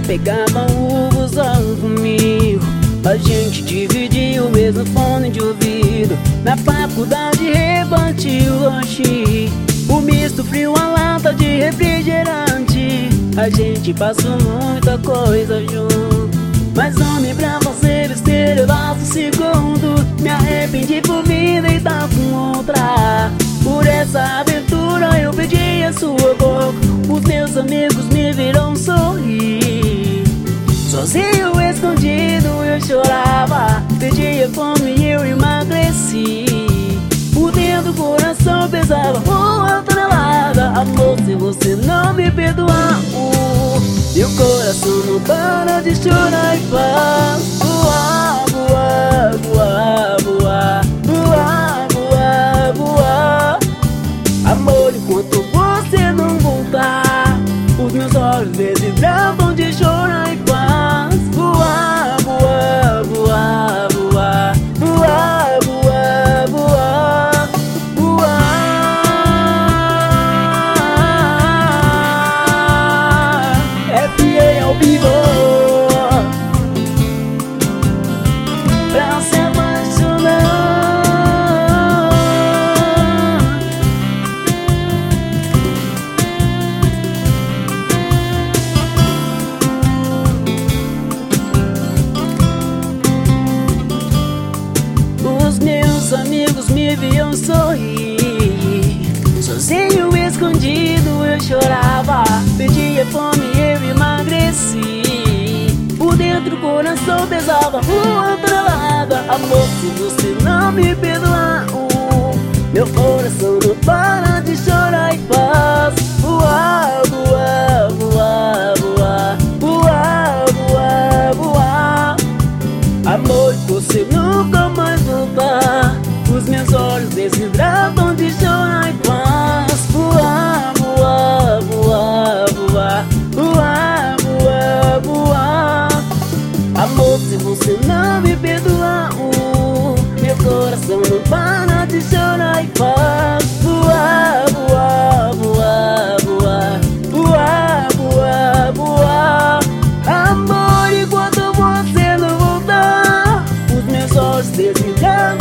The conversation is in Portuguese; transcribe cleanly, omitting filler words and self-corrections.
pegava o busão comigo. A gente dividia o mesmo fone de ouvido. Na faculdade repartia o lanche, o misto frio, a lata de refrigerante. A gente passou muita coisa junto, mas homem, pra você besteira eu laço segundo. Me arrependi por vir deitar com outra. Por essa aventura eu pedi a sua boca. Os meus amigos me viram sorrir. Sozinho, escondido, eu chorava. Pedia fome e eu emagreci. Por dentro o coração pesava uma tonelada. Amor, se você não me perdoar, meu coração não para de chorar e faz voar, voar, voar, voar, voar, voar, voar. Amor, enquanto você não voltar, os meus olhos desidratam de chorar e faz voar, voar, voar, voar, voar, voar, voar, voar. FA ao vivo pra se apaixonar. Os meus amigos me viam sorrir. Sozinho, escondido, eu chorava. Pedia fome e eu emagreci. Por dentro o coração pesava uma tonelada. Amor, se você não me perdoar, meu coração não para de chorar e faz voar, voar, voar, voar, voar, voar, voar. Amor, você nunca mais voltar. Os meus olhos desidratam de chorar e faz voar, voar, voar, voar, voar, voar, voar. Amor, se você não me perdoar, meu coração não para de chorar e faz voar, voar, voar, voar, voar, voar, voar. Amor, enquanto você não voltar, os meus olhos desidratam